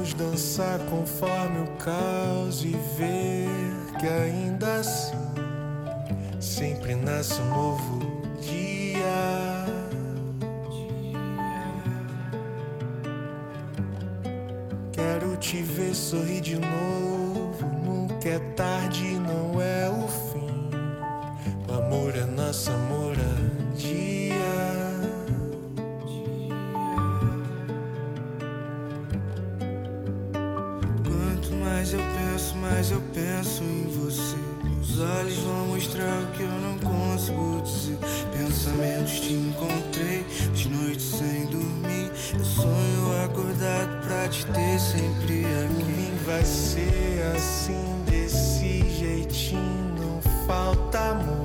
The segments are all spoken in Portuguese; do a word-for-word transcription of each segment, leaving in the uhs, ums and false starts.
dançar conforme o caos e ver que ainda assim sempre nasce um novo dia. Quero te ver sorrir de novo. Nunca é tarde, não é o fim. O amor é nossa moradia. Mas eu penso, mas eu penso em você. Meus olhos vão mostrar o que eu não consigo dizer. Pensamentos te encontrei, as noites sem dormir. Eu sonho acordado pra te ter sempre aqui. Por mim vai ser assim, desse jeitinho. Não falta amor,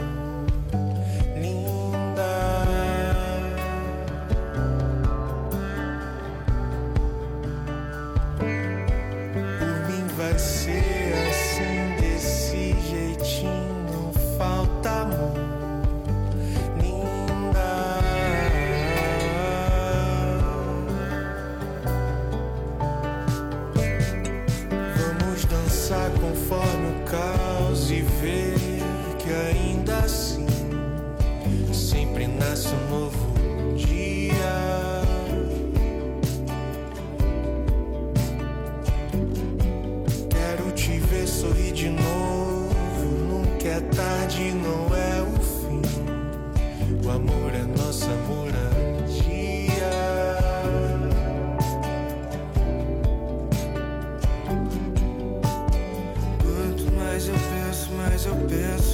linda. Vai ser assim, desse jeitinho. Não falta amor, linda. Vamos dançar conforme o caos e ver que ainda assim sempre nasce um novo dia. Sorrir de novo, nunca é tarde, não é o fim. O amor é nossa moradia. Quanto mais eu penso, mais eu penso